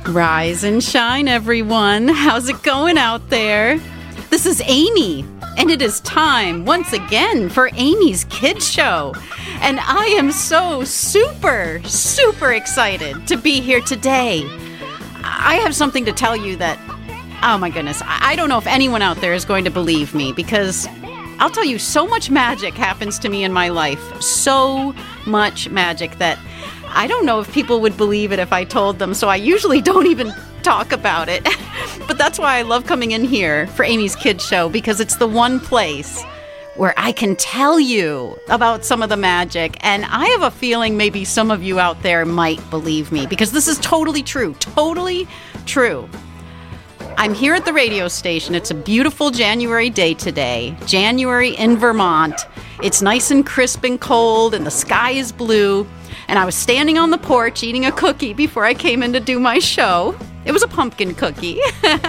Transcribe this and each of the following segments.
Rise and shine, everyone. How's it going out there? This is Amy, and it is time once again for Amy's Kids Show. And I am so super excited to be here today. I have something to tell you that, oh my goodness, I don't know if anyone out there is going to believe me, because I'll tell you, so much magic happens to me in my life. So much magic that I don't know if people would believe it if I told them, so I usually don't even talk about it. But that's why I love coming in here for Amy's Kids Show, because it's the one place where I can tell you about some of the magic. And I have a feeling maybe some of you out there might believe me, because this is totally true. Totally true. I'm here at the radio station. It's a beautiful January day today. January in Vermont. It's nice and crisp and cold, and the sky is blue. And I was standing on the porch eating a cookie before I came in to do my show. It was a pumpkin cookie.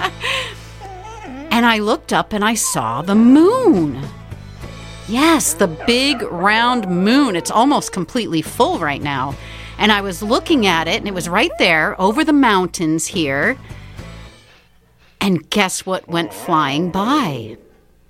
And I looked up and I saw the moon. Yes, the big round moon. It's almost completely full right now. And I was looking at it, and it was right there over the mountains here. And guess what went flying by?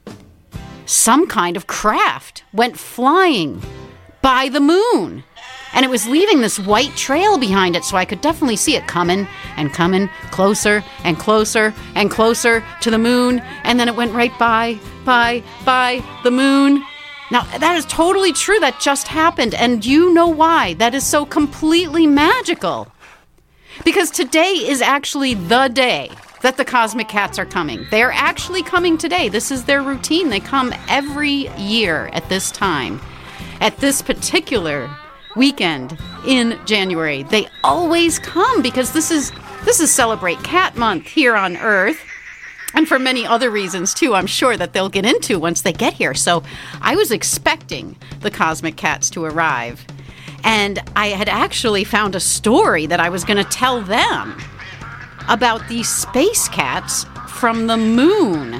Some kind of craft went flying by the moon. And it was leaving this white trail behind it, so I could definitely see it coming and coming closer and closer and closer to the moon. And then it went right by the moon. Now, that is totally true. That just happened. And you know why that is so completely magical. Because today is actually the day that the Cosmic Cats are coming. They are actually coming today. This is their routine. They come every year at this time. At this particular weekend in January. They always come because this is Celebrate Cat Month here on Earth. And for many other reasons, too, I'm sure that they'll get into once they get here. So I was expecting the Cosmic Cats to arrive. And I had actually found a story that I was going to tell them about these space cats from the moon.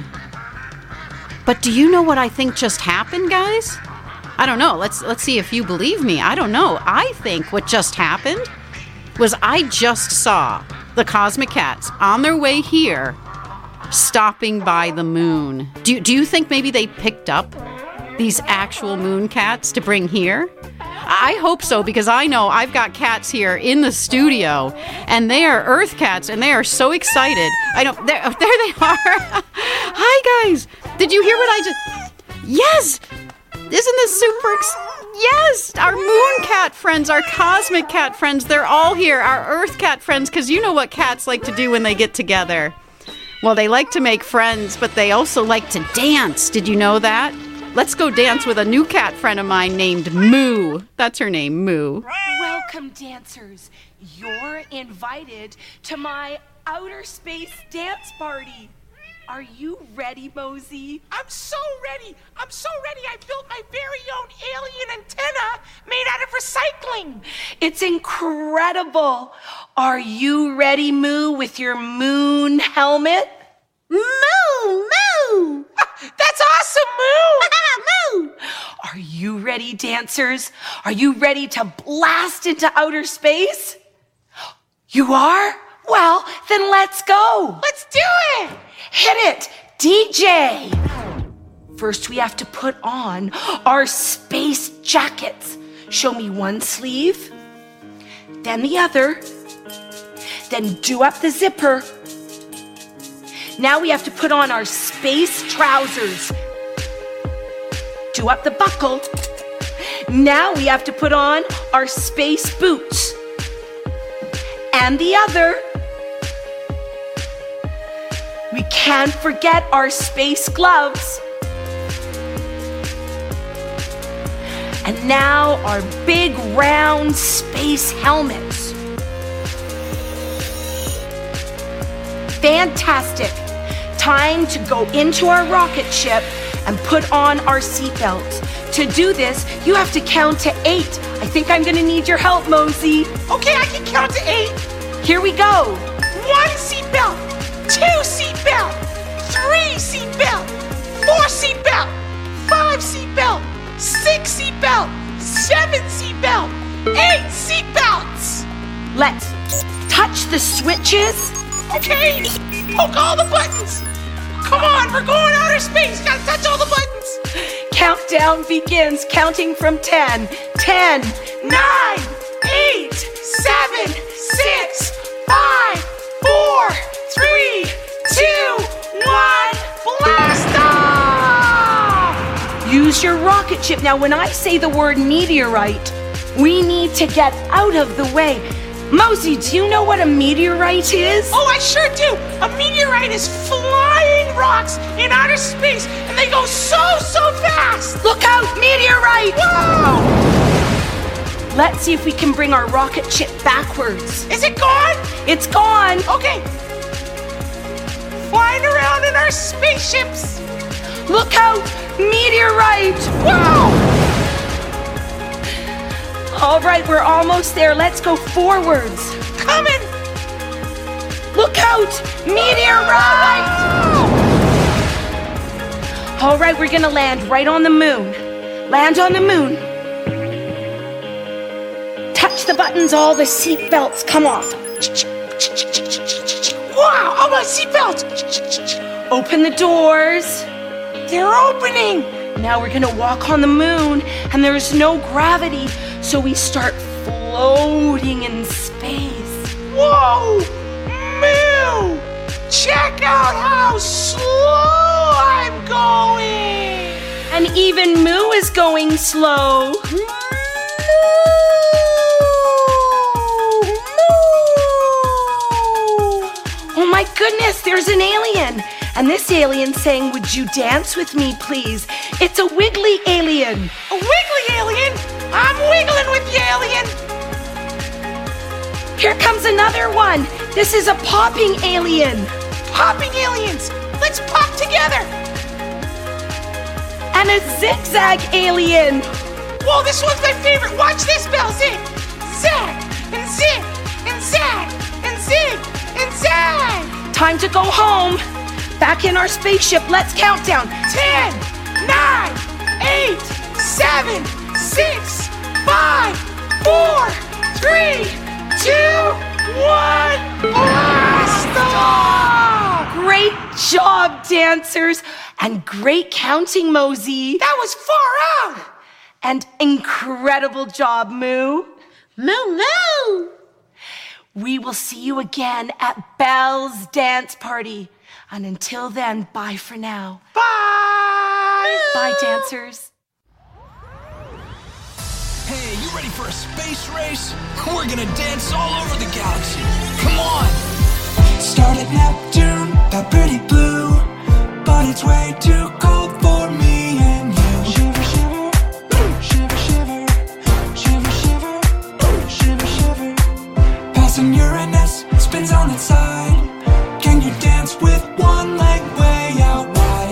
But do you know what I think just happened, guys? I don't know. Let's see if you believe me. I don't know. I think what just happened was I just saw the Cosmic Cats on their way here, stopping by the moon. Do you think maybe they picked up these actual moon cats to bring here? I hope so, because I know I've got cats here in the studio, and they are Earth cats, and they are so excited. I know. There they are. Hi, guys. Did you hear what I just... Yes! Isn't this super Yes! Our moon cat friends, our cosmic cat friends, they're all here. Our Earth cat friends, because you know what cats like to do when they get together. Well, they like to make friends, but they also like to dance. Did you know that? Let's go dance with a new cat friend of mine named Moo. That's her name, Moo. Welcome, dancers. You're invited to my outer space dance party. Are you ready, Mosey? I'm so ready. I built my very own alien antenna made out of recycling. It's incredible. Are you ready, Moo, with your moon helmet? Moo! That's awesome, Moo! Moo! Are you ready, dancers? Are you ready to blast into outer space? You are? Well, then let's go. Let's do it. Hit it, DJ. First, we have to put on our space jackets. Show me one sleeve, then the other, then do up the zipper. Now we have to put on our space trousers. Do up the buckle. Now we have to put on our space boots. And the other. We can't forget our space gloves. And now our big round space helmets. Fantastic. Time to go into our rocket ship and put on our seatbelts. To do this, you have to count to 8. I think I'm gonna need your help, Mosey. Okay, I can count to 8. Here we go. 1 seatbelt, 2 seatbelt, 3 seatbelt, 4 seatbelt, 5 seatbelt, 6 seatbelt, 7 seatbelt, 8 seatbelts. Let's touch the switches. Okay, poke all the buttons. Come on, we're going outer space. Gotta touch all the buttons. Countdown begins, counting from 10. 10, 9, 8, 7, 6, 5, 4, 3, 2, 1. Blast off! Use your rocket ship. Now, when I say the word meteorite, we need to get out of the way. Mosey, do you know what a meteorite is? Oh, I sure do. A meteorite is flying rocks in outer space, and they go so fast. Look out, meteorite! Whoa! Let's see if we can bring our rocket ship backwards. Is it gone? It's gone. Okay. Flying around in our spaceships. Look out, meteorite! Wow! All right, we're almost there. Let's go forwards. Coming! Look out, meteorite! All right, we're gonna land right on the moon. Land on the moon. Touch the buttons, all the seat belts come off. Wow, all my seatbelts! Open the doors. They're opening! Now we're gonna walk on the moon, and there's no gravity, so we start floating in space. Whoa! Moo! Check out how slow I'm going! And even Moo is going slow. Oh my goodness, there's an alien. And this alien's saying, would you dance with me, please? It's a wiggly alien. A wiggly alien? I'm wiggling with the alien! Here comes another one. This is a popping alien. Popping aliens! Let's pop together! And a zigzag alien. Whoa, this one's my favorite! Watch this, Belle! Zig! Zag! And zig! And zag! And zig! And zag! Time to go home. Back in our spaceship, let's count down. 10, 9, 8, 7, 6, 5, 4, 3, 2, 1. Blast off! Great job, dancers. And great counting, Mosey. That was far out! And incredible job, Moo. Moo moo! We will see you again at Belle's dance party. And until then, bye for now. Bye! Bye, dancers. Hey, you ready for a space race? We're gonna dance all over the galaxy. Come on! Start at Neptune, that pretty blue. But it's way too cold for me and you. Shiver, shiver, shiver, shiver, shiver, shiver, shiver, shiver. Passing Uranus, spins on its side. Can you dance with one leg way out wide?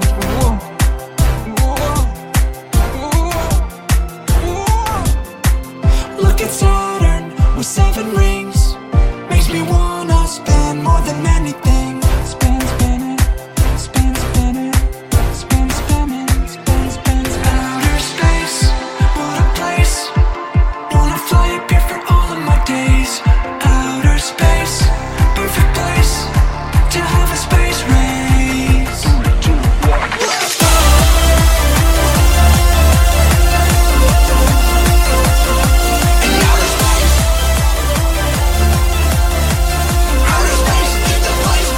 Look at Saturn with 7 rings. Makes me wanna spend more than anything. Spin, spinning, spin, spinning, spin, spinning, spin, spin. Outer space, what a place. Wanna fly up here for all of my days. Outer space, perfect place to have a space race. 3, 2, 1, let's go! In outer space, is the place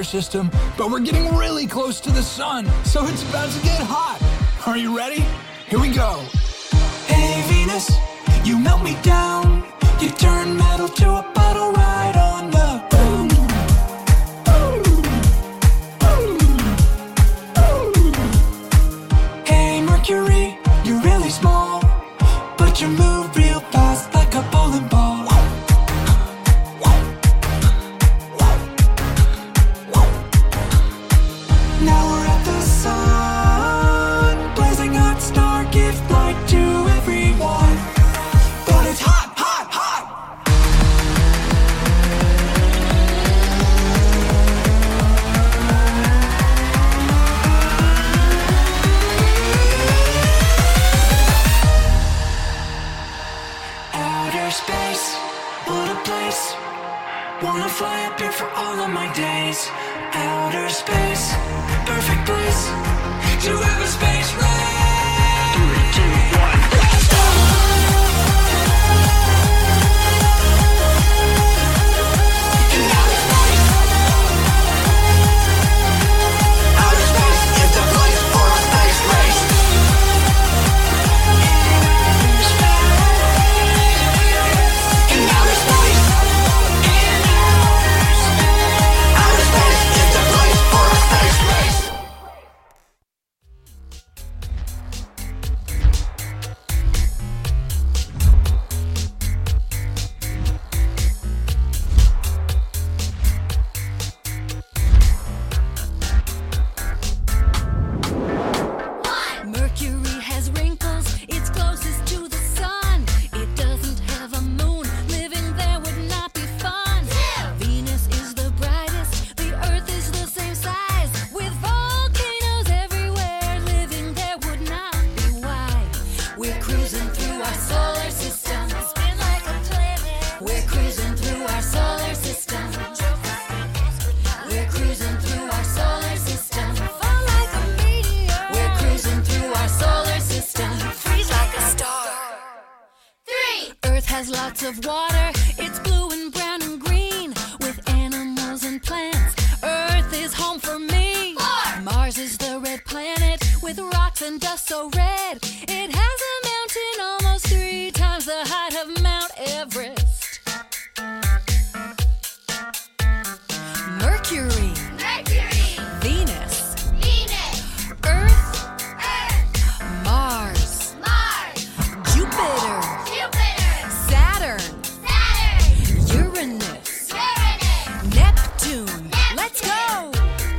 system, but we're getting really close to the sun, so it's about to get hot. Are you ready? Here we go. Hey Venus, you melt me down. You turn metal to a bottle right on the boom. Hey Mercury, you're really small, but you move real fast like a bowling ball. Now we're at the sun, blazing hot star, give light to everyone. But it's hot, hot, hot. Outer space, what a place. Wanna fly up here for all of my days. Outer space, perfect place to have a space race. 3, 2, 1, blast off! In outer space, outer space is the place for a space race. In outer space, outer space is the place for a space race. Mercury has wrinkles, it's closest to the sun. It doesn't have a moon, living there would not be fun. Venus is the brightest, the Earth is the same size. With volcanoes everywhere, living there would not be wise. We're cruising through our solar system, spin like a planet. We're cruising through our solar system. We're cruising through our solar system, fall like a meteor. We're cruising through our solar system, freeze like a star. 3. Earth has lots of water, it's blue and brown and green, with animals and plants. Earth is home for me. 4. Mars is the red planet, with rocks and dust so red. It has a mountain almost 3 times the height of Mount Everest. Mercury, Venus, Earth, Mars, Jupiter, Saturn, Uranus, Neptune. Let's go!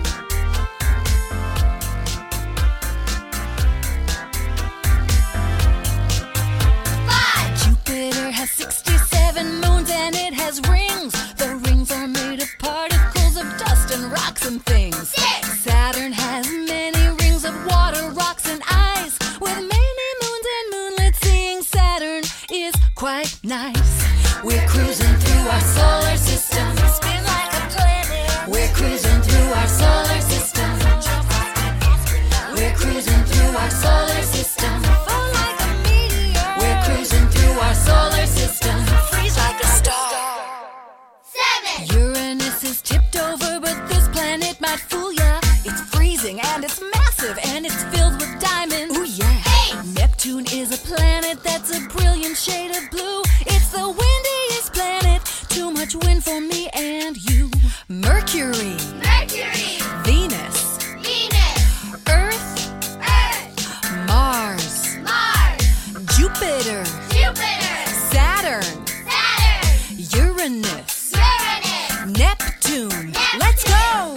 Jupiter has 67 moons and it has rings. The rings are made of particles of dust and rocks and things. 6. Saturn has many rings of water, rocks, and ice. With many moons and moonlets, seeing Saturn is quite nice. We're cruising through our solar system, spin like a planet. We're cruising through our solar system. We're cruising through our solar system, fall like a meteor. We're cruising through our solar system, freeze like a star. 7. Uranus is tipped over, but this planet might fool ya. It's freezing and it's massive and it's filled with diamonds. Ooh yeah. 8. Neptune is a planet that's a brilliant shade of blue. It's the windiest planet, too much wind for me and you. Mercury, Venus, Earth, Mars, Jupiter, Saturn, Uranus, Neptune. Let's go!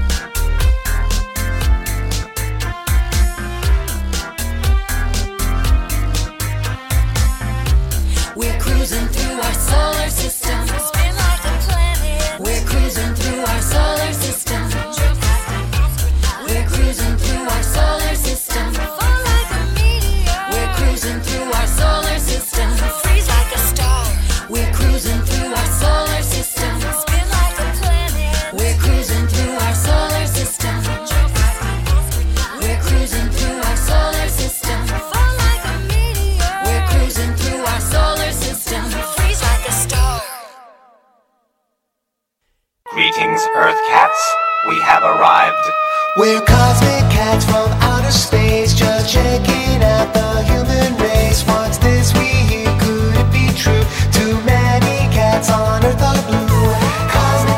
We're cruising through our solar system, spin like a planet. We're cruising through our solar system. We're cruising through our solar system, fall like a meteor. We're cruising through our solar system, freeze like a star. We're cruising through our solar system, spin like a planet. We're cruising through our solar system. We're cruising through our solar system, fall like a meteor. We're cruising through our solar system, freeze like a star. Greetings, Earth Cats. We have arrived. We're cosmic cats from outer space, just checking out the human race. What's this we hear? Could it be true? Too many cats on Earth are blue. Cosmic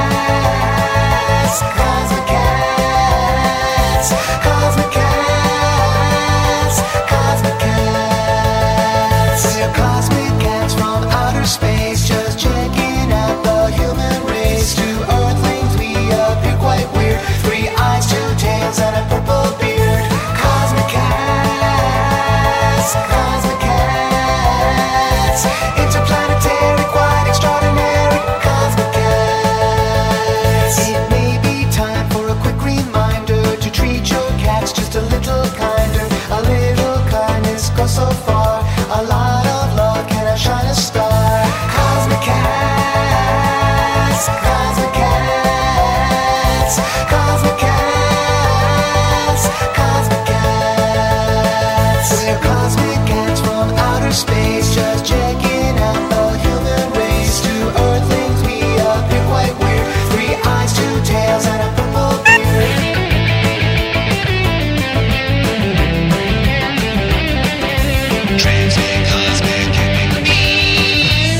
cats, cosmic cats, cosmic cats, cosmic cats. We're cosmic cats from outer space, just checking out the human race. To Earthlings we appear quite weird. 3 eyes, 2 tails, and a purple beard. Cosmic cats, cosmic cats. Interplanetary, quite extraordinary. Cosmic cats. It may be time for a quick reminder to treat your cats just a little kinder. A little kindness goes so far. A lot of love can outshine a star. Cosmic cats, cosmic cats, cosmic cats, cosmic cats. We're cosmic cats from outer space, just checking out the human race. To Earthlings we appear quite weird. 3 eyes, 2 tails, and a purple beard. Transmit cosmic beams.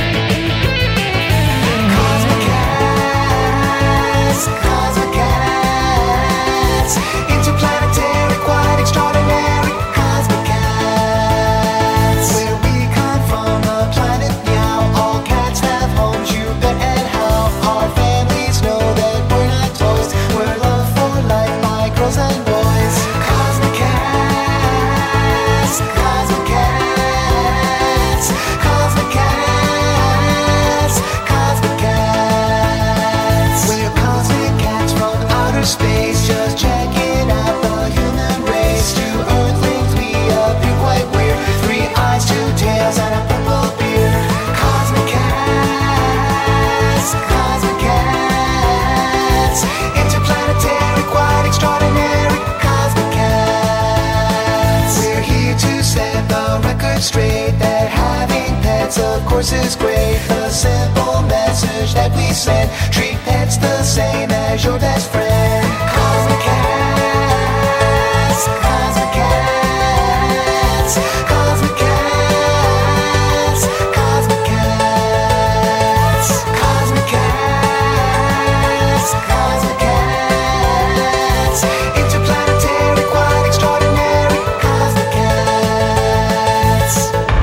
Cosmic cats, cosmic cats. Interplanetary, quite extraordinary. Cosmic cats. Where we come from, the planet Meow. All cats have homes, you bet and how. Our families know that we're not toys. We're love for life by girls and boys. Cosmic cats, cosmic cats, cosmic cats, cosmic cats. We're cosmic cats from outer space, just checking out the human race. To Earthlings we appear quite weird. 3 eyes, 2 tails, and a purple beard. Cosmic cats, cosmic cats. Interplanetary, quite extraordinary. Cosmic cats. We're here to set the record straight that having pets of course is great. The simple message that we send: treat pets the same as your best friend. Cosmic cats, cosmic cats, cosmic cats, cosmic cats, cosmic cats, cosmic cats. Interplanetary, quite extraordinary. Cosmic cats.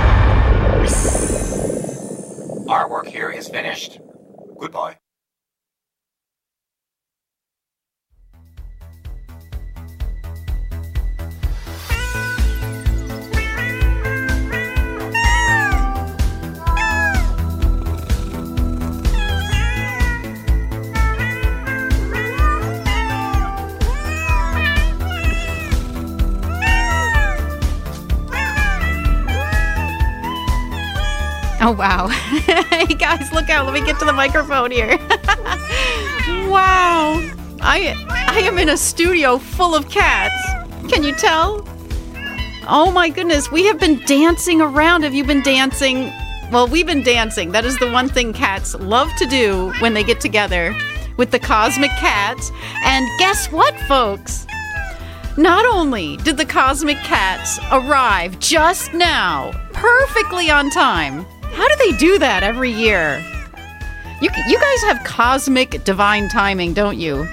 Our work here is finished. Goodbye. Oh, wow. Hey, guys, look out. Let me get to the microphone here. Wow. I am in a studio full of cats. Can you tell? Oh, my goodness. We have been dancing around. Have you been dancing? Well, we've been dancing. That is the one thing cats love to do when they get together with the cosmic cats. And guess what, folks? Not only did the cosmic cats arrive just now, perfectly on time. How do they do that every year? You guys have cosmic divine timing, don't you?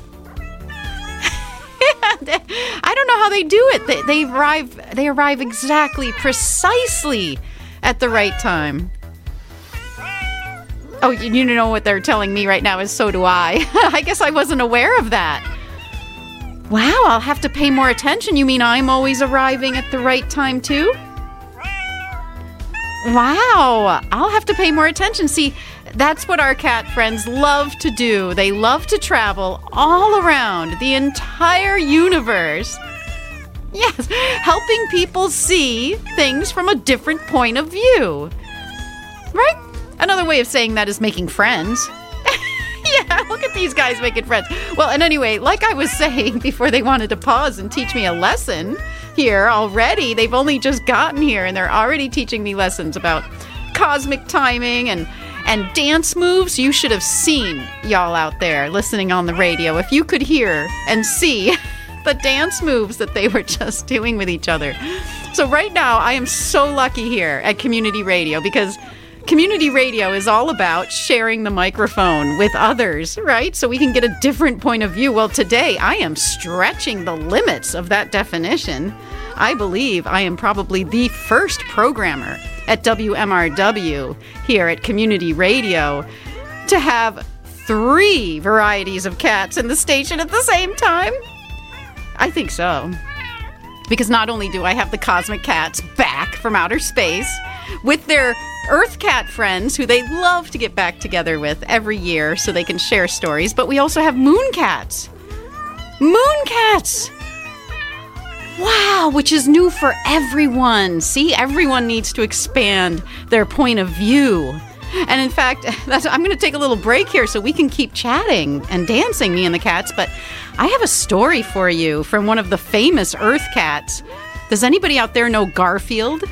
I don't know how they do it. They arrive exactly, precisely at the right time. Oh, you know what they're telling me right now is so do I. I guess I wasn't aware of that. Wow, I'll have to pay more attention. You mean I'm always arriving at the right time too? Wow, I'll have to pay more attention. See, that's what our cat friends love to do. They love to travel all around the entire universe. Yes, helping people see things from a different point of view. Right? Another way of saying that is making friends. Yeah, look at these guys making friends. Well, and anyway, like I was saying before they wanted to pause and teach me a lesson here already, they've only just gotten here and they're already teaching me lessons about cosmic timing and and dance moves. You should have seen y'all out there listening on the radio. If you could hear and see the dance moves that they were just doing with each other. So right now, I am so lucky here at Community Radio because Community Radio is all about sharing the microphone with others, right? So we can get a different point of view. Well, today I am stretching the limits of that definition. I believe I am probably the first programmer at WMRW here at Community Radio to have 3 varieties of cats in the station at the same time. I think so. Because not only do I have the Cosmic Cats back from outer space with their Earth Cat friends who they love to get back together with every year so they can share stories, but we also have Moon Cats. Moon Cats! Wow, which is new for everyone. See, everyone needs to expand their point of view. And in fact, I'm going to take a little break here so we can keep chatting and dancing, me and the cats, but I have a story for you from one of the famous Earth Cats. Does anybody out there know Garfield?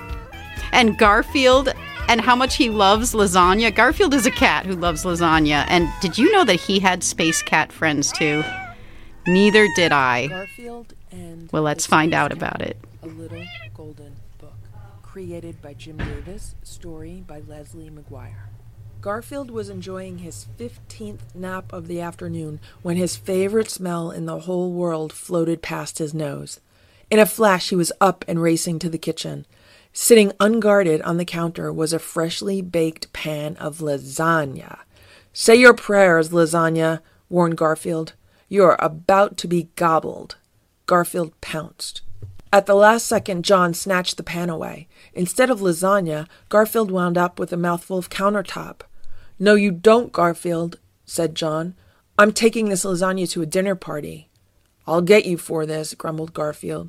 And Garfield and how much he loves lasagna. Garfield is a cat who loves lasagna. And did you know that he had space cat friends too? Neither did I. Garfield and well, let's find out about it. A Little Golden Book. Created by Jim Davis. Story by Leslie McGuire. Garfield was enjoying his 15th nap of the afternoon when his favorite smell in the whole world floated past his nose. In a flash, he was up and racing to the kitchen. Sitting unguarded on the counter was a freshly baked pan of lasagna. "Say your prayers, lasagna," warned Garfield. "You're about to be gobbled." Garfield pounced. At the last second, John snatched the pan away. Instead of lasagna, Garfield wound up with a mouthful of countertop. "No, you don't, Garfield," said John. "I'm taking this lasagna to a dinner party." "I'll get you for this," grumbled Garfield.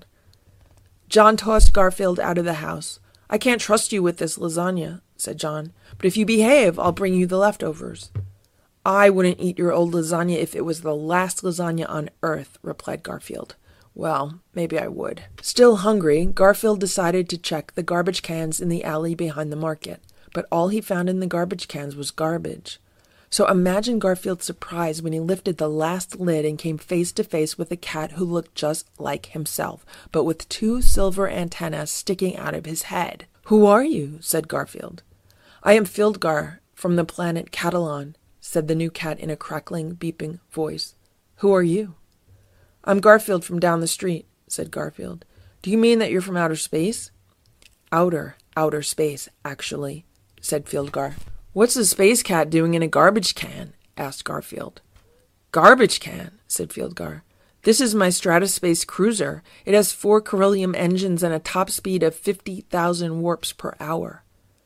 John tossed Garfield out of the house. "I can't trust you with this lasagna," said John. "But if you behave, I'll bring you the leftovers." "I wouldn't eat your old lasagna if it was the last lasagna on earth," replied Garfield. "Well, maybe I would." Still hungry, Garfield decided to check the garbage cans in the alley behind the market. But all he found in the garbage cans was garbage. So imagine Garfield's surprise when he lifted the last lid and came face to face with a cat who looked just like himself, but with 2 silver antennas sticking out of his head. "Who are you?" said Garfield. "I am Fieldgar, from the planet Catalan," said the new cat in a crackling, beeping voice. "Who are you?" "I'm Garfield from down the street," said Garfield. "Do you mean that you're from outer space?" Outer space, actually," said Fieldgar. "What's a space cat doing in a garbage can?" asked Garfield. "Garbage can," said Fieldgar. "This is my Strataspace cruiser. It has 4 Corellium engines and a top speed of 50,000 warps per hour."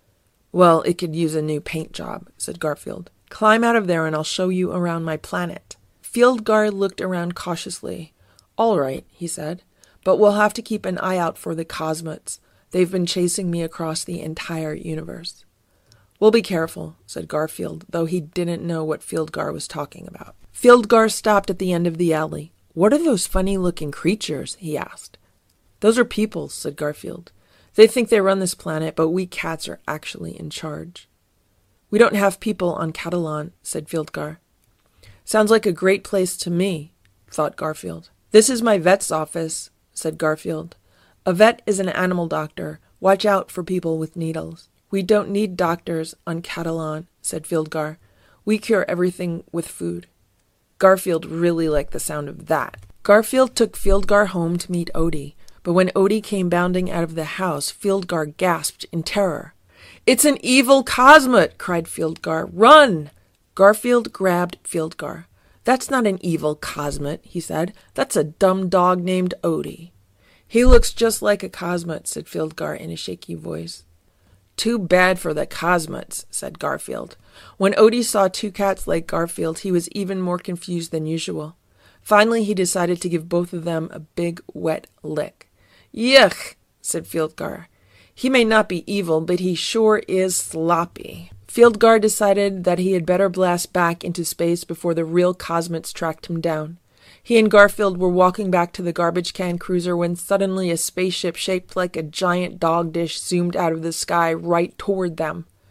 "Well, it could use a new paint job," said Garfield. "Climb out of there and I'll show you around my planet." Fieldgar looked around cautiously. "All right," he said, "but we'll have to keep an eye out for the Cosmots. They've been chasing me across the entire universe." "We'll be careful," said Garfield, though he didn't know what Fieldgar was talking about. Fieldgar stopped at the end of the alley. "What are those funny-looking creatures?" he asked. "Those are people," said Garfield. "They think they run this planet, but we cats are actually in charge." "We don't have people on Catalan," said Fieldgar. "Sounds like a great place to me," thought Garfield. "This is my vet's office," said Garfield. "A vet is an animal doctor. Watch out for people with needles." "We don't need doctors on Catalan," said Fieldgar. "We cure everything with food." Garfield really liked the sound of that. Garfield took Fieldgar home to meet Odie, but when Odie came bounding out of the house, Fieldgar gasped in terror. "It's an evil Cosmot!" cried Fieldgar. "Run!" Garfield grabbed Fieldgar. "That's not an evil Cosmot," he said. "That's a dumb dog named Odie." "He looks just like a Cosmot," said Fieldgar in a shaky voice. "Too bad for the Cosmots," said Garfield. When Odie saw 2 cats like Garfield, he was even more confused than usual. Finally, he decided to give both of them a big, wet lick. "Yuck," said Fieldgar. "He may not be evil, but he sure is sloppy." Fieldgar decided that he had better blast back into space before the real Cosmots tracked him down. He and Garfield were walking back to the garbage can cruiser when suddenly a spaceship shaped like a giant dog dish zoomed out of the sky right toward them.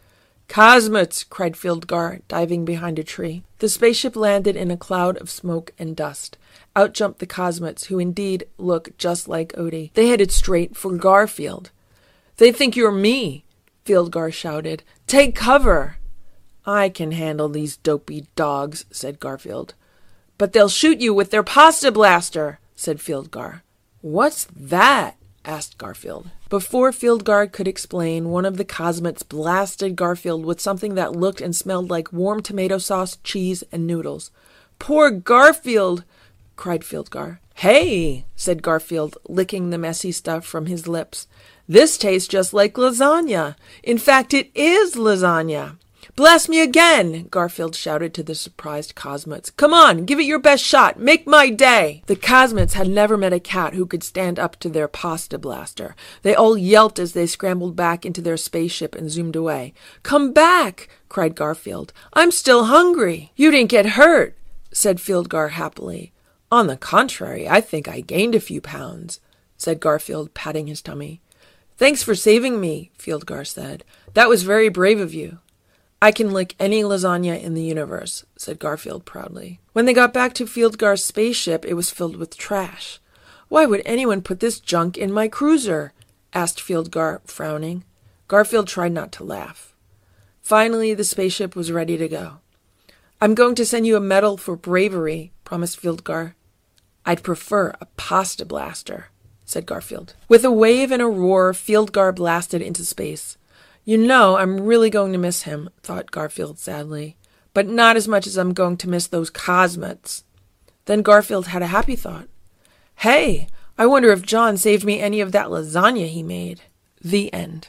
"Cosmots!" cried Fieldgar, diving behind a tree. The spaceship landed in a cloud of smoke and dust. Out jumped the Cosmots, who indeed look just like Odie. They headed straight for Garfield. "They think you're me," Fieldgar shouted. "Take cover!" "I can handle these dopey dogs," said Garfield. "But they'll shoot you with their pasta blaster," said Fieldgar. "What's that?" asked Garfield. Before Fieldgar could explain, one of the Cosmots blasted Garfield with something that looked and smelled like warm tomato sauce, cheese, and noodles. "Poor Garfield!" cried Fieldgar. "Hey!" said Garfield, licking the messy stuff from his lips. "This tastes just like lasagna. In fact, it is lasagna." "Blast me again!" Garfield shouted to the surprised Cosmots. "Come on, give it your best shot. Make my day!" The Cosmots had never met a cat who could stand up to their pasta blaster. They all yelped as they scrambled back into their spaceship and zoomed away. "Come back!" cried Garfield. "I'm still hungry." "You didn't get hurt," said Fieldgar happily. "On the contrary, I think I gained a few pounds," said Garfield, patting his tummy. "Thanks for saving me," Fieldgar said. "That was very brave of you." "I can lick any lasagna in the universe," said Garfield proudly. When they got back to Fieldgar's spaceship, it was filled with trash. "Why would anyone put this junk in my cruiser?" asked Fieldgar, frowning. Garfield tried not to laugh. Finally, the spaceship was ready to go. "I'm going to send you a medal for bravery," promised Fieldgar. "I'd prefer a pasta blaster," said Garfield. With a wave and a roar, Fieldgar blasted into space. "You know, I'm really going to miss him," thought Garfield sadly. "But not as much as I'm going to miss those Cosmots." Then Garfield had a happy thought. "Hey, I wonder if John saved me any of that lasagna he made." The end.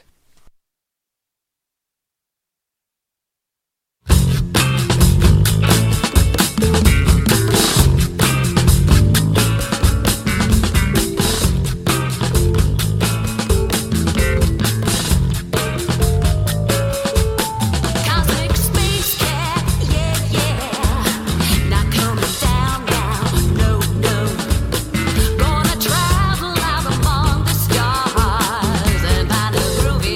Gonna travel out among the stars and find a groovy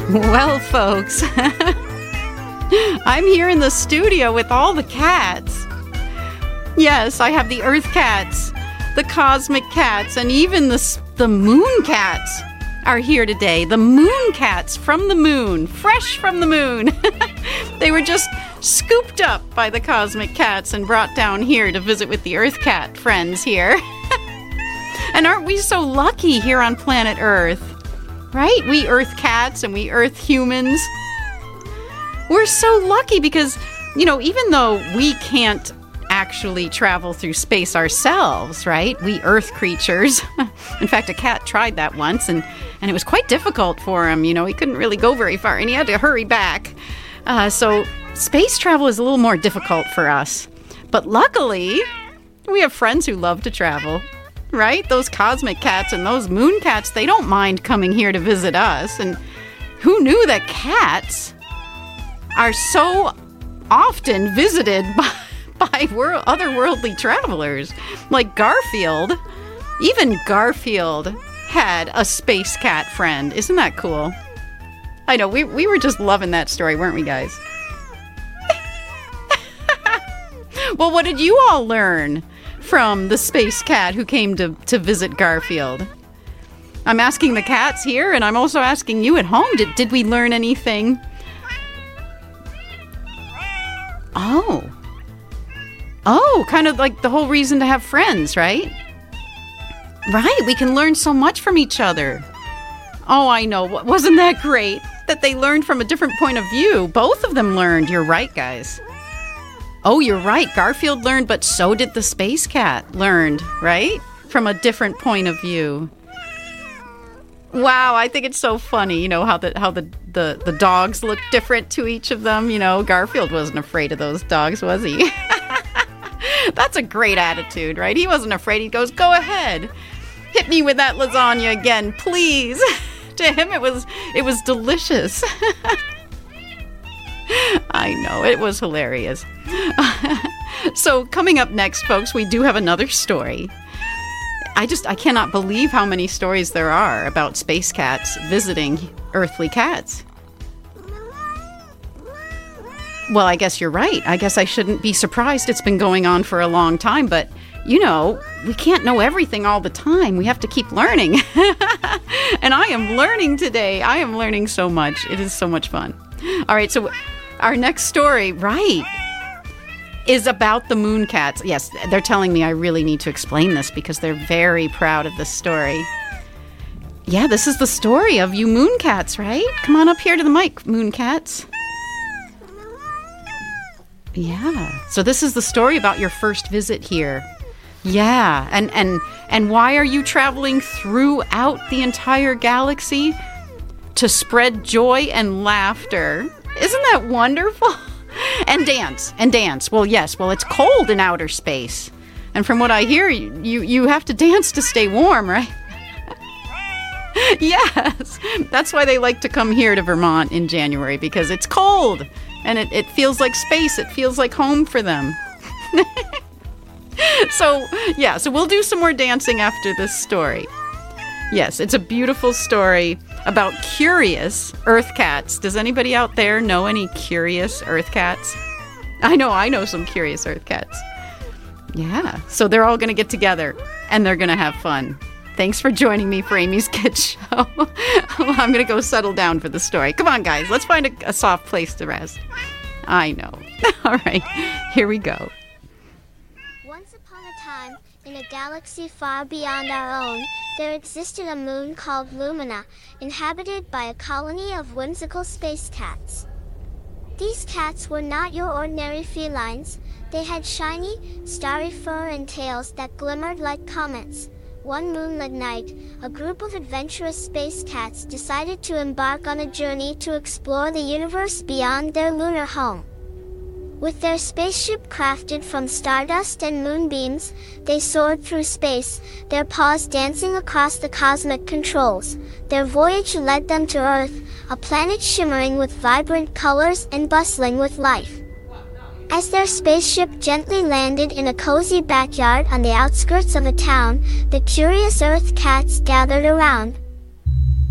Well, folks, I'm here in the studio with all the cats. Yes, I have the Earth cats, the cosmic cats, and even the moon cats are here today. The moon cats from the moon, fresh from the moon. They were just scooped up by the cosmic cats and brought down here to visit with the Earth cat friends here. And aren't we so lucky here on planet Earth? Right? We Earth cats and we Earth humans. We're so lucky because, even though we can't actually travel through space ourselves, right? We Earth creatures. In fact, a cat tried that once and it was quite difficult for him. He couldn't really go very far and he had to hurry back. So space travel is a little more difficult for us. But luckily, we have friends who love to travel. Right? Those cosmic cats and those moon cats, they don't mind coming here to visit us. And who knew that cats are so often visited by otherworldly travelers? Like Garfield. Even Garfield had a space cat friend. Isn't that cool? I know, we were just loving that story, weren't we, guys? Well, what did you all learn from the space cat who came to visit Garfield? I'm asking the cats here, and I'm also asking you at home. Did we learn anything? Oh, kind of like the whole reason to have friends, right? Right, we can learn so much from each other. Oh, I know. Wasn't that great that they learned from a different point of view? Both of them learned. You're right, guys. Oh, you're right. Garfield learned, but so did the space cat learned, right? From a different point of view. Wow, I think it's so funny, how the dogs look different to each of them. Garfield wasn't afraid of those dogs, was he? That's a great attitude, right? He wasn't afraid. He goes, "Go ahead. Hit me with that lasagna again, please." To him, it was delicious. I know, it was hilarious. So coming up next, folks, we do have another story. I cannot believe how many stories there are about space cats visiting earthly cats. Well, I guess you're right. I guess I shouldn't be surprised. It's been going on for a long time, but we can't know everything all the time. We have to keep learning. And I am learning today. I am learning so much. It is so much fun. All right, so our next story, right, is about the moon cats. Yes, they're telling me I really need to explain this because they're very proud of this story. Yeah, this is the story of you moon cats, right? Come on up here to the mic, moon cats. Yeah, so this is the story about your first visit here. Yeah, and why are you traveling throughout the entire galaxy? To spread joy and laughter. Isn't that wonderful? And dance. Well, yes, it's cold in outer space. And from what I hear, you have to dance to stay warm, right? Yes, that's why they like to come here to Vermont in January, because it's cold. And it feels like space. It feels like home for them. So we'll do some more dancing after this story. Yes, it's a beautiful story about curious Earth cats. Does anybody out there know any curious Earth cats? I know some curious Earth cats. Yeah, so they're all going to get together and they're going to have fun. Thanks for joining me for Amy's Kids Show. I'm going to go settle down for the story. Come on, guys, let's find a soft place to rest. I know. All right, here we go. Once upon a time, in a galaxy far beyond our own, there existed a moon called Lumina, inhabited by a colony of whimsical space cats. These cats were not your ordinary felines. They had shiny, starry fur and tails that glimmered like comets. One moonlit night, a group of adventurous space cats decided to embark on a journey to explore the universe beyond their lunar home. With their spaceship crafted from stardust and moonbeams, they soared through space, their paws dancing across the cosmic controls. Their voyage led them to Earth, a planet shimmering with vibrant colors and bustling with life. As their spaceship gently landed in a cozy backyard on the outskirts of a town, the curious Earth cats gathered around.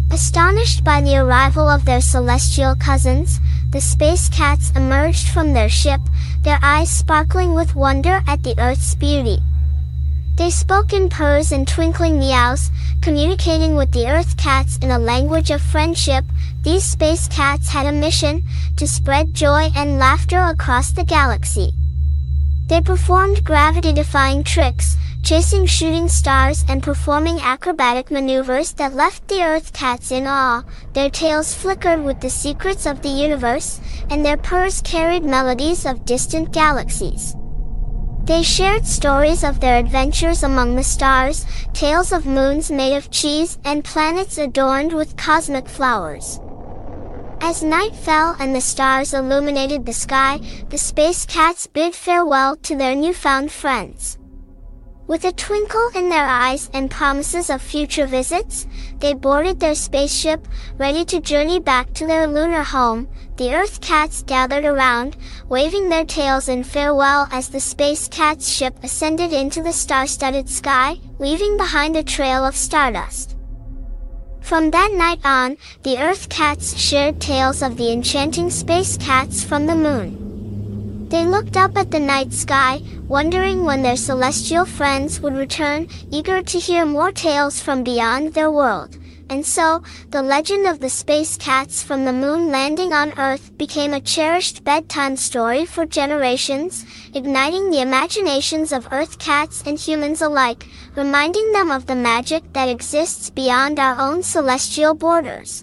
Astonished by the arrival of their celestial cousins, the space cats emerged from their ship, their eyes sparkling with wonder at the Earth's beauty. They spoke in purrs and twinkling meows, communicating with the Earth cats in a language of friendship. These space cats had a mission: to spread joy and laughter across the galaxy. They performed gravity-defying tricks, chasing shooting stars and performing acrobatic maneuvers that left the Earth cats in awe. Their tails flickered with the secrets of the universe, and their purrs carried melodies of distant galaxies. They shared stories of their adventures among the stars, tales of moons made of cheese and planets adorned with cosmic flowers. As night fell and the stars illuminated the sky, the space cats bid farewell to their newfound friends. With a twinkle in their eyes and promises of future visits, they boarded their spaceship, ready to journey back to their lunar home. The Earth cats gathered around, waving their tails in farewell as the space cats' ship ascended into the star-studded sky, leaving behind a trail of stardust. From that night on, the Earth cats shared tales of the enchanting space cats from the moon. They looked up at the night sky, wondering when their celestial friends would return, eager to hear more tales from beyond their world. And so, the legend of the space cats from the moon landing on Earth became a cherished bedtime story for generations, igniting the imaginations of Earth cats and humans alike, reminding them of the magic that exists beyond our own celestial borders.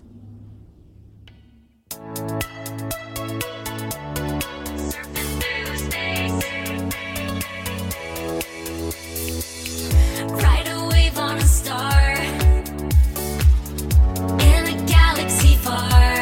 Ride a wave on a star in a galaxy far.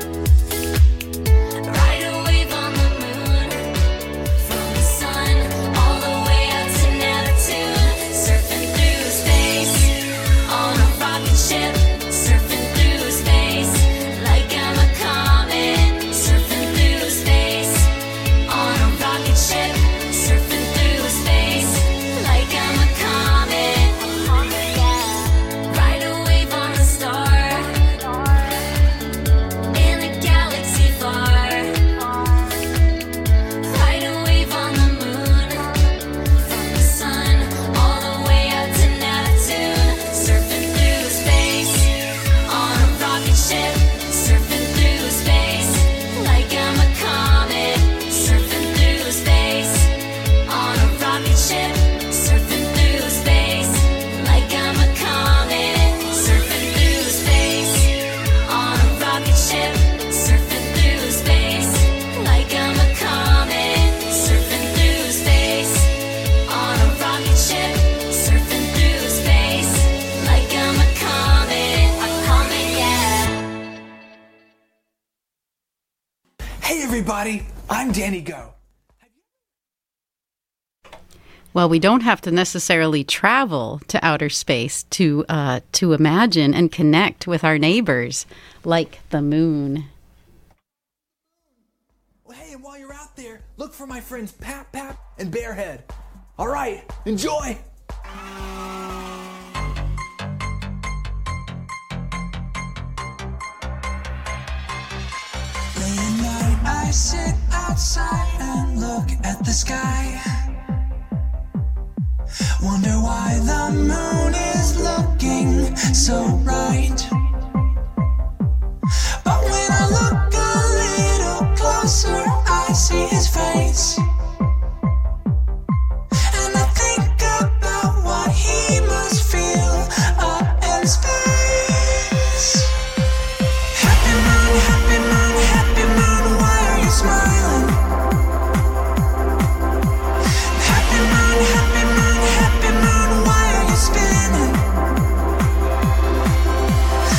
Ride a wave on the moon, from the sun all the way out to Neptune. Surfing through space on a rocket ship. Surfing through space like I'm a comet. Surfing through space on a rocket ship. Surfing through space like I'm a comet. Ride a wave on a star in a galaxy far. Ride a wave on the moon, from the sun all the way out to Neptune. Surfing through space on a rocket ship. Surfing through space like I'm a comet. Surfing through space on a rocket ship. Surfing through space like I'm a comet. Surfing through space on a rocket ship. Surfing through space like I'm a comet. Surfing through space on a rocket ship. Surfing through space like I'm a comet. A comet, yeah. Hey everybody, I'm Danny Go. Well, we don't have to necessarily travel to outer space to imagine and connect with our neighbors, like the moon. Well, hey, and while you're out there, look for my friends Pap Pap and Bearhead. All right, enjoy. Late at night, I sit outside and look at the sky. Wonder why the moon is looking so bright. But when I look a little closer, I see his face. And I think about what he must feel up in space. Happy moon, happy moon, happy moon, why are you smiling? Happy moon, happy moon, happy moon, why are you spinning?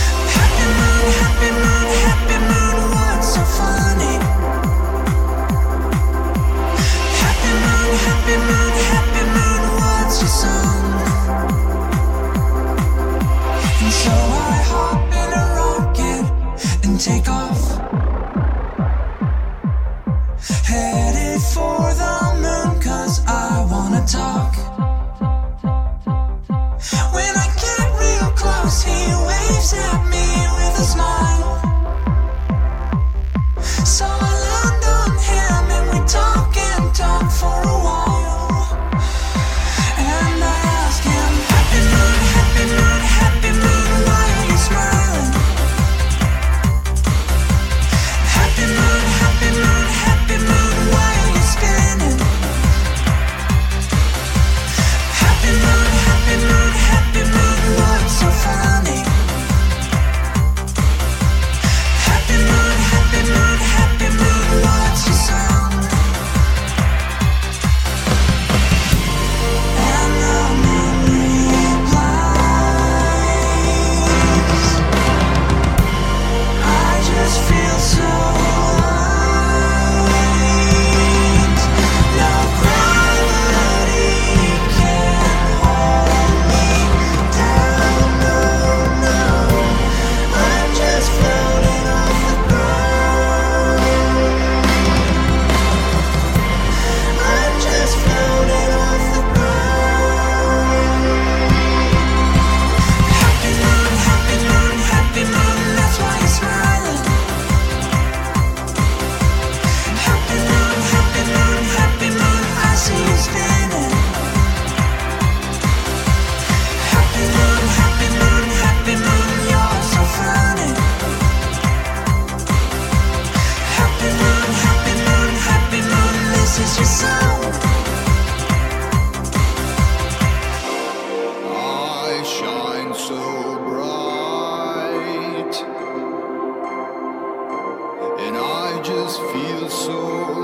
just feel so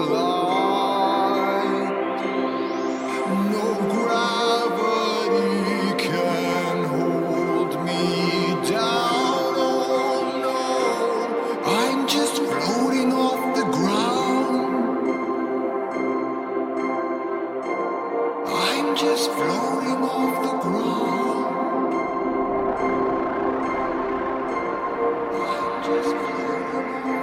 light. No gravity can hold me down. Oh no, I'm just floating off the ground. I'm just floating off the ground. I'm just floating off the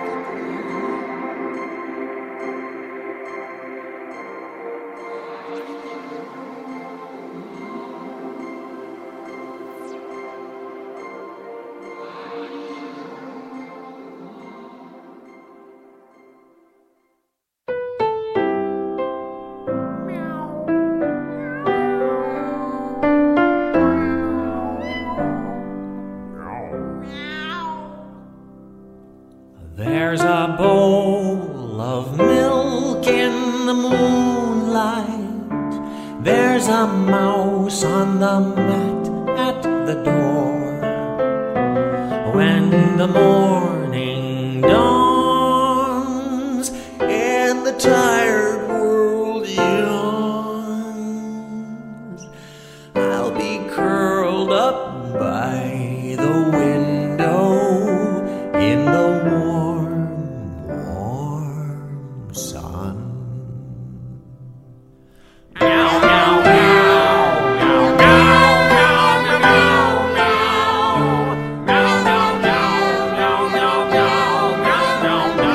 There's a bowl of milk in the moonlight. There's a mouse on the mat at the door. When the morning dawns and the tired world yawns, I'll be curled up by the window in the warm, warm sun. Meow, meow, meow, meow, meow, meow, meow, meow, meow, meow, meow, meow,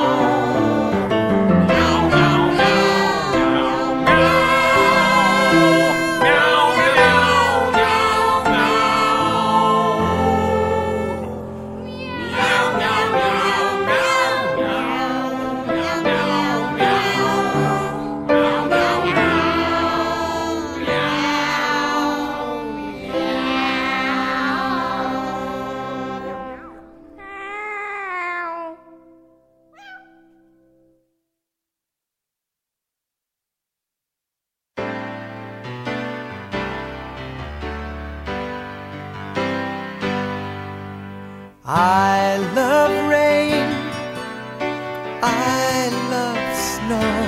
I love rain, I love snow,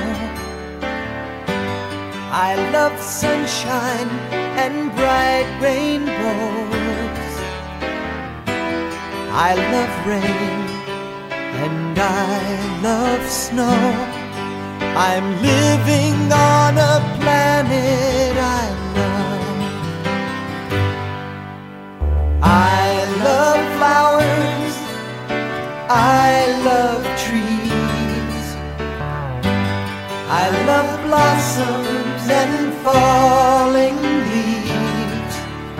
I love sunshine and bright rainbows. I love rain and I love snow. I'm living on a planet I love. I love flowers, I love trees, I love blossoms and falling leaves.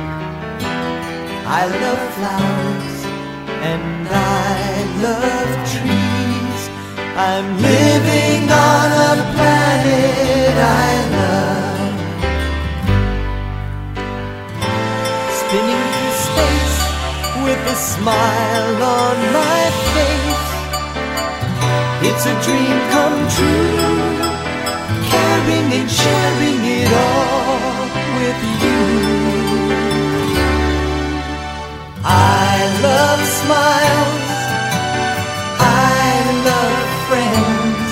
I love flowers and I love trees. I'm living on a planet I love. Spinning through space with a smile on my face. It's a dream come true, caring and sharing it all with you. I love smiles, I love friends,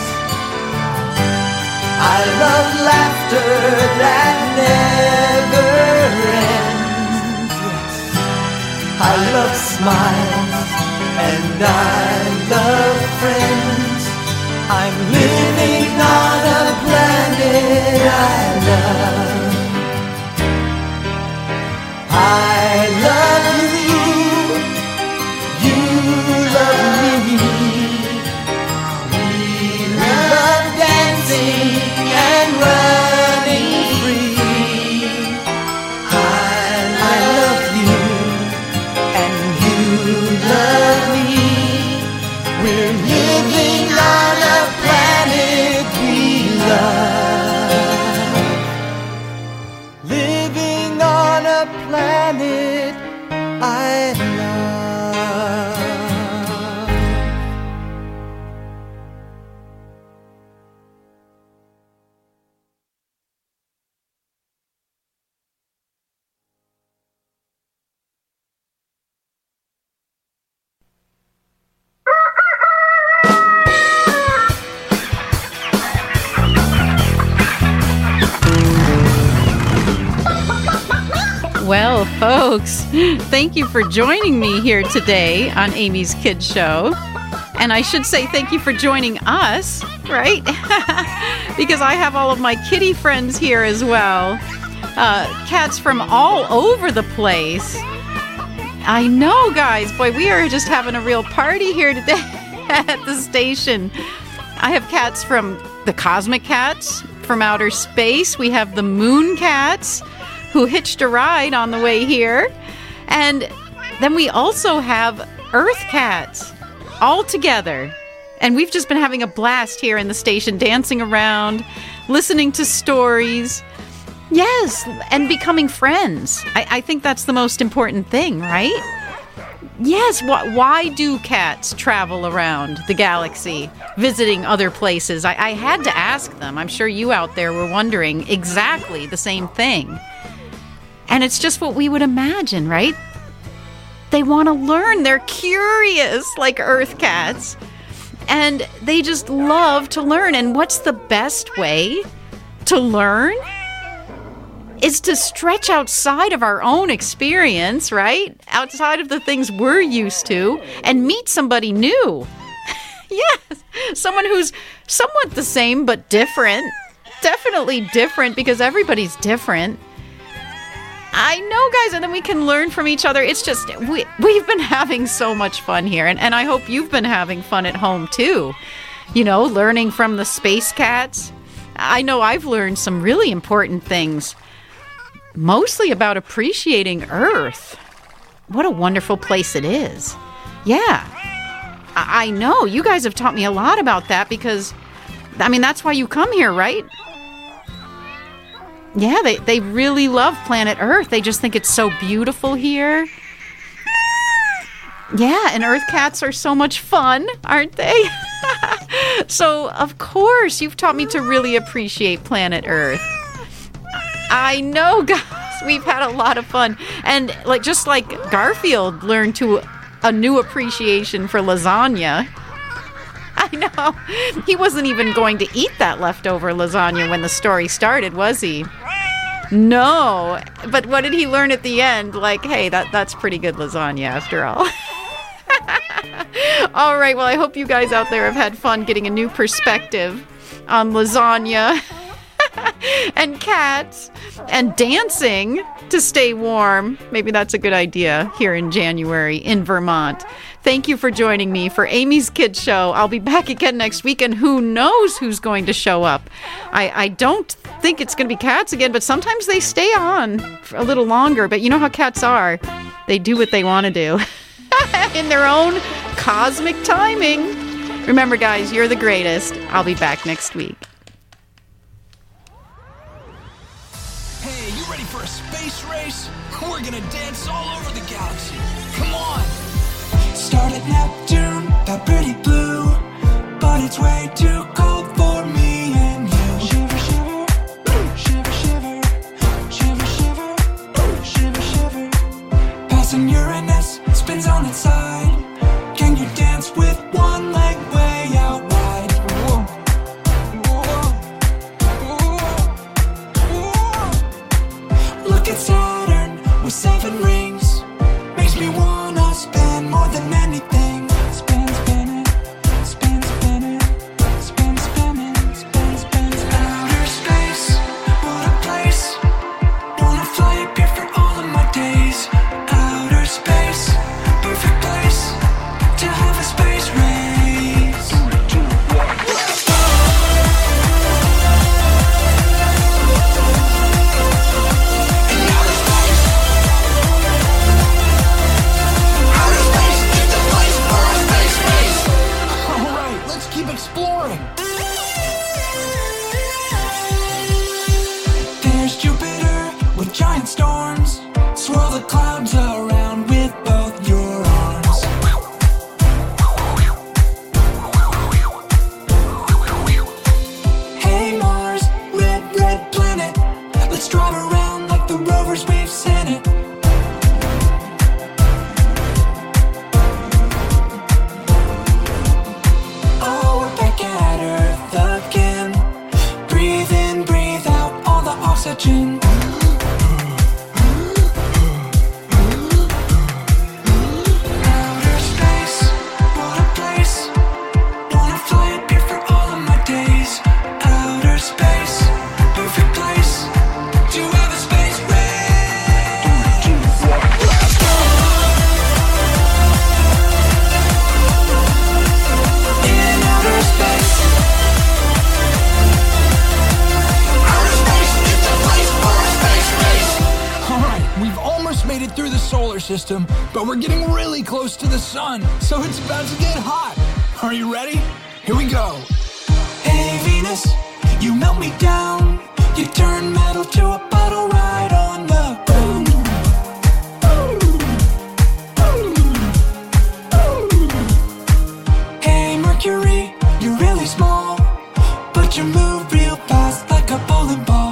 I love laughter that never ends. Yes, I love smiles and I love friends. I'm living on a planet I love. I love you, you love me. We love dancing and running free. I love you and you love me. We're living on a planet we love. Living on a planet I love. Well, folks, thank you for joining me here today on Amy's Kids Show. And I should say thank you for joining us, right? Because I have all of my kitty friends here as well. Cats from all over the place. I know, guys. Boy, we are just having a real party here today at the station. I have cats from the Cosmic Cats from outer space. We have the Moon Cats who hitched a ride on the way here. And then we also have Earth Cats all together. And we've just been having a blast here in the station, dancing around, listening to stories. Yes, and becoming friends. I think that's the most important thing, right? Yes, why do cats travel around the galaxy, visiting other places? I had to ask them. I'm sure you out there were wondering exactly the same thing. And it's just what we would imagine, right? They want to learn. They're curious, like Earth cats. And they just love to learn. And what's the best way to learn? Is to stretch outside of our own experience, right? Outside of the things we're used to, and meet somebody new. Yes, someone who's somewhat the same but different. Definitely different, because everybody's different. I know, guys, and then we can learn from each other. It's just, we've been having so much fun here, and I hope you've been having fun at home, too. You know, learning from the space cats. I know I've learned some really important things, mostly about appreciating Earth. What a wonderful place it is. Yeah, I know. You guys have taught me a lot about that because, I mean, that's why you come here, right? Yeah, they really love planet Earth. They just think it's so beautiful here. Yeah, and Earth cats are so much fun, aren't they? So, of course, you've taught me to really appreciate planet Earth. I know, guys, we've had a lot of fun. And just like Garfield learned a new appreciation for lasagna. I know. He wasn't even going to eat that leftover lasagna when the story started, was he? No. But what did he learn at the end? Like, hey, that's pretty good lasagna after all. All right, well, I hope you guys out there have had fun getting a new perspective on lasagna and cats and dancing to stay warm. Maybe that's a good idea here in January in Vermont. Thank you for joining me for Amy's Kids Show. I'll be back again next week, and who knows who's going to show up. I don't think it's going to be cats again, but sometimes they stay on for a little longer. But you know how cats are. They do what they want to do in their own cosmic timing. Remember, guys, you're the greatest. I'll be back next week. Hey, you ready for a space race? We're gonna dance all over the galaxy. Come on! Start at Neptune, that pretty blue, but it's way too cold for me and you. Shiver, shiver, shiver, shiver, shiver, shiver, shiver, shiver. Passing Uranus, spins on its side. Can you dance with one leg way out wide? Look at Saturn with 7 rings. Makes me wanna spend more than anything. Spin, spinning, spin, spinning, spin, spinning, spin, spinning. Outer space, what a place. Wanna fly up here for all of my days. Outer space, perfect place to have a space race. 3, 2, 1, let's go. In outer space, is the place for a space race. All right, let's keep exploring. There's Jupiter with giant storms. Swirl the clouds around with both your arms. Hey Mars, red, red planet. Let's drive around like the rovers we've sent it. Oh, we're back at Earth again. Breathe in, breathe out all the oxygen. system, but we're getting really close to the sun, so it's about to get hot. Are you ready? Here we go. Hey Venus, you melt me down. You turn metal to a puddle right on the ground. Hey Mercury, you're really small, but you move real fast like a bowling ball.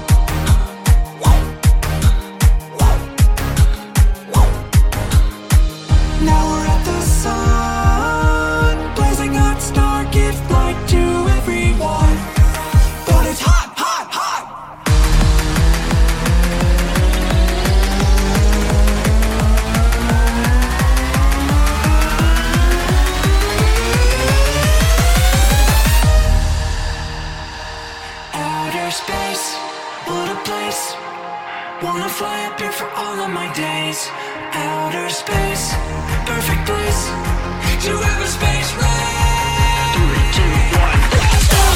Now we're at the sun, blazing hot star, give light to everyone. But it's hot, hot, hot. Outer space, what a place. Wanna fly up here for all of my days. Outer space, perfect place to have a space race. 3, 2, 1, let's go!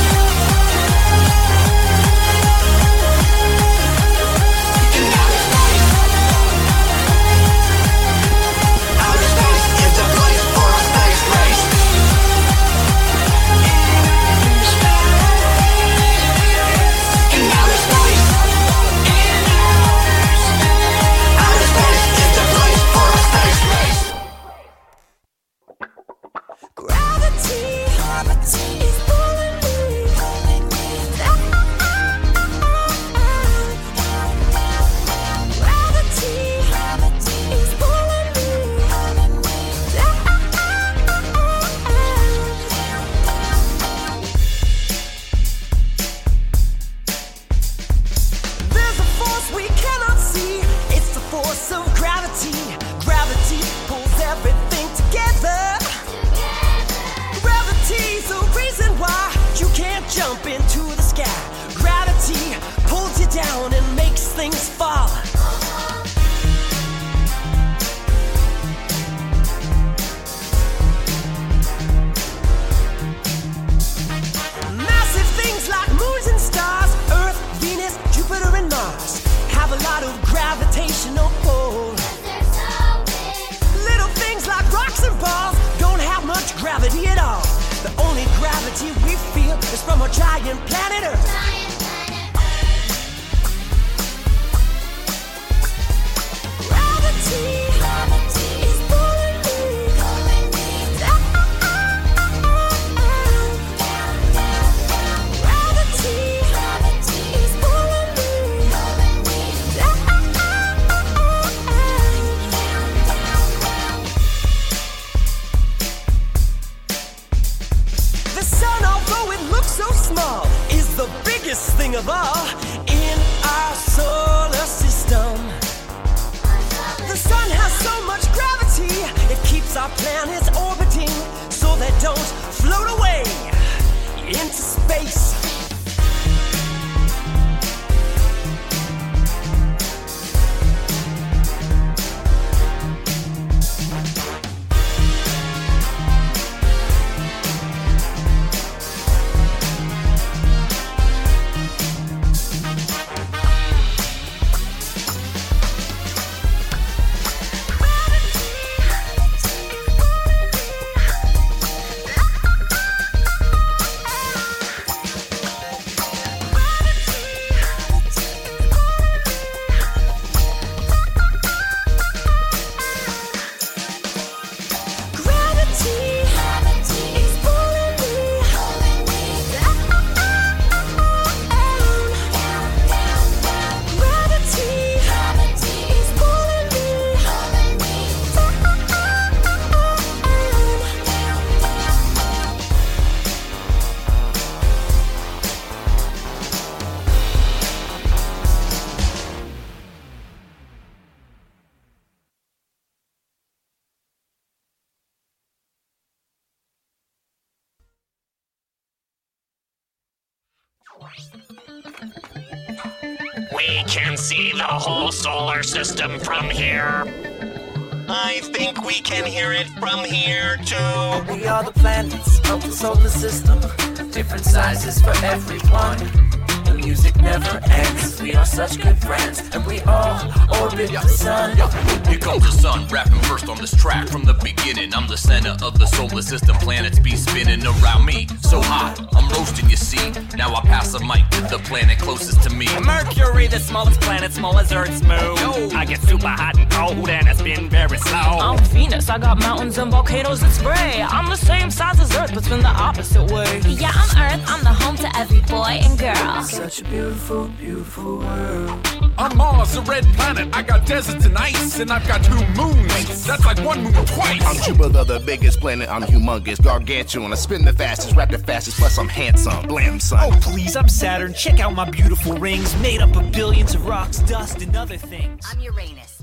In outer space, outer space is the place for a space race. In outer space, outer space is the place for a space race. Gravity is pulling me. Gravity is pulling me. There's a force we cannot see. It's the force of gravity. Gravity pulls everything together. Gravity's the reason why you can't jump into the sky. Gravity pulls you down and makes things fall. Massive things like moons and stars, Earth, Venus, Jupiter, and Mars have a lot of gravitational pull. Little things like rocks and balls don't have much gravity at all. The only gravity we feel is from our giant planet Earth. Gravity is pulling me. Gravity is pulling me. The sun, although it looks so small, is the biggest thing of all in our solar system. The sun has so much gravity, it keeps our planets orbiting so they don't float away into space. We can see the whole solar system from here. I think we can hear it from here too. We are the planets of the solar system, different sizes for everyone. the music never ends. We are such good friends, and we all orbit the sun. Here comes the sun, rapping first on this track from the beginning. I'm the center of the solar system, planets be spinning around me. So hot, I'm roasting, you see. Now I pass the mic to the planet closest to me. Mercury, the smallest planet, small as Earth's moon. I get super hot and cold, and it's been very slow. I'm Venus, I got mountains and volcanoes that spray. I'm the same size as Earth, but spin the opposite way. Yeah, I'm Earth, I'm the home to every boy and girl. Such a beautiful, beautiful world. I'm Mars, a red planet. I got deserts and ice, and I've got 2 moons. That's like 1 moon twice. I'm Jupiter, the biggest planet. I'm humongous, gargantuan. I spin the fastest, rap the fastest, plus I'm handsome. Blam, son. Oh, please, I'm Saturn. Check out my beautiful rings, made up of billions of rocks, dust, and other things. I'm Uranus.